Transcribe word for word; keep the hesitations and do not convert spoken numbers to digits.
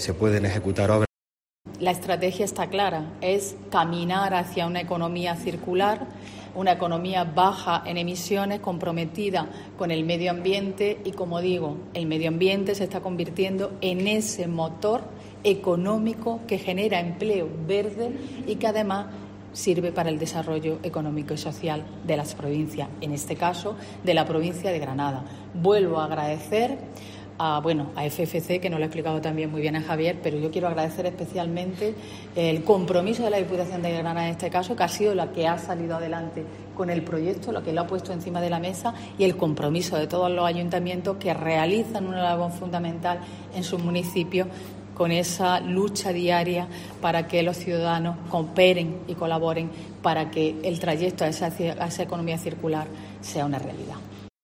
se pueden ejecutar obras. La estrategia está clara, es caminar hacia una economía circular, una economía baja en emisiones, comprometida con el medio ambiente y, como digo, el medio ambiente se está convirtiendo en ese motor económico que genera empleo verde y que además sirve para el desarrollo económico y social de las provincias, en este caso de la provincia de Granada. Vuelvo a agradecer a, bueno, a F F C, que nos lo ha explicado también muy bien a Javier, pero yo quiero agradecer especialmente el compromiso de la Diputación de Granada en este caso, que ha sido la que ha salido adelante con el proyecto, lo que lo ha puesto encima de la mesa, y el compromiso de todos los ayuntamientos que realizan una labor fundamental en sus municipios con esa lucha diaria para que los ciudadanos cooperen y colaboren para que el trayecto a esa, a esa economía circular sea una realidad.